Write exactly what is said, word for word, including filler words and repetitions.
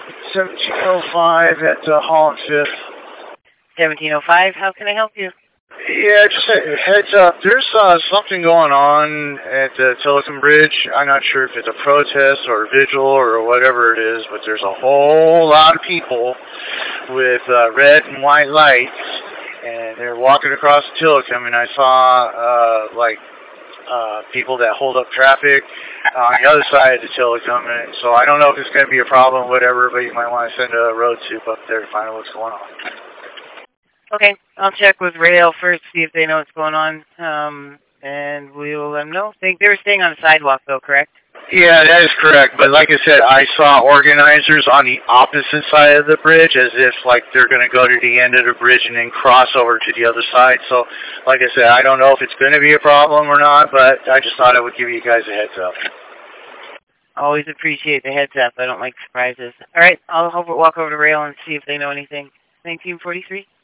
seventeen oh five at uh, Holland Fifth. seventeen oh five, how can I help you? Yeah, just a heads up. There's uh, something going on at the Tilikum Bridge. I'm not sure if it's a protest or a vigil or whatever it is, but there's a whole lot of people with uh, red and white lights, and they're walking across the Tilikum, and I saw uh, like uh, people that hold up traffic on the other side of the Tilikum, and so I don't know if it's going to be a problem or whatever, but you might want to send a road soup up there to find out what's going on. Okay, I'll check with Rail first, see if they know what's going on, um, and we will let them know. They, they were staying on the sidewalk, though, correct? Yeah, that is correct. But like I said, I saw organizers on the opposite side of the bridge as if, like, they're going to go to the end of the bridge and then cross over to the other side. So, like I said, I don't know if it's going to be a problem or not, but I just thought I would give you guys a heads up. Always appreciate the heads up. I don't like surprises. All right, I'll walk over to Rail and see if they know anything. nineteen forty-three?